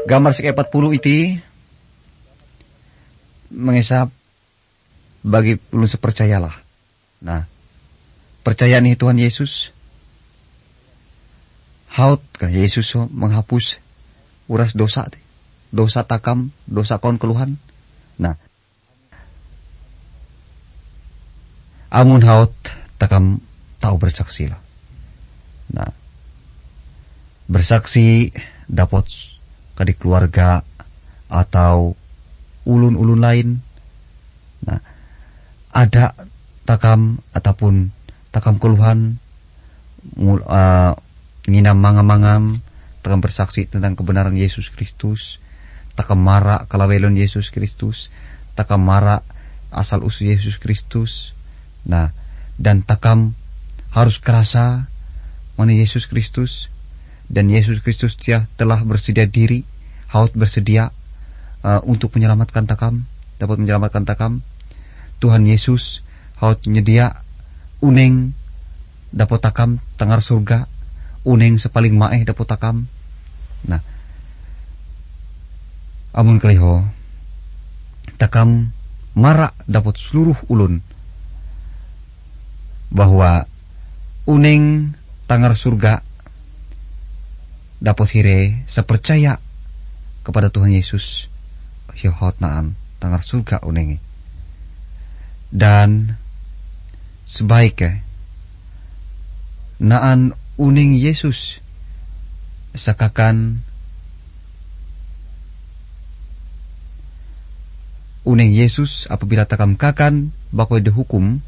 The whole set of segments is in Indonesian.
Gambar sik 40 iti mengisap bagi ulun sepercayalah. Nah, percaya nih Tuhan Yesus. Haut ka Yesus menghapus uras dosa, dosa takam, dosa kon keluhan. Nah, amun haut takam tahu bersaksi lah. Nah, bersaksi dapat kadi keluarga atau ulun-ulun lain. Nah, ada takam ataupun takam keluhan nginam mangam-mangam takam bersaksi tentang kebenaran Yesus Kristus, takam mara kalawelon Yesus Kristus, takam mara asal usul Yesus Kristus. Nah, dan takam harus kerasa mana Yesus Kristus, dan Yesus Kristus dia telah bersedia diri, haut bersedia untuk menyelamatkan takam, dapat menyelamatkan takam. Tuhan Yesus haut nyedia uneng dapat takam tengar surga, uneng sepaling maeh dapat takam. Nah, amun kaliho takam mara dapat seluruh ulun bahwa uneng tangar surga dapat hire sepercaya kepada Tuhan Yesus, hot naan tangar surga unengi. Dan sebaiknya naan uning Yesus sakakan uning Yesus apabila takam kakan bakoi dihukum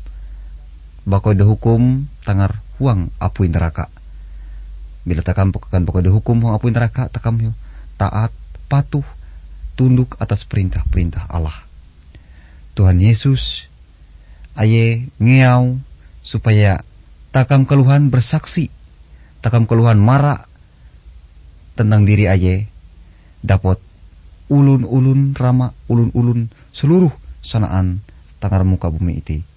tangar huang apui neraka. Bila takam kakan bakoi dihukum huang apui neraka, takam taat patuh tunduk atas perintah-perintah Allah. Tuhan Yesus aye ngeau supaya takam keluhan bersaksi, takam keluhan marah tentang diri aye dapat ulun-ulun rama, ulun-ulun seluruh sanaan tangar muka bumi iti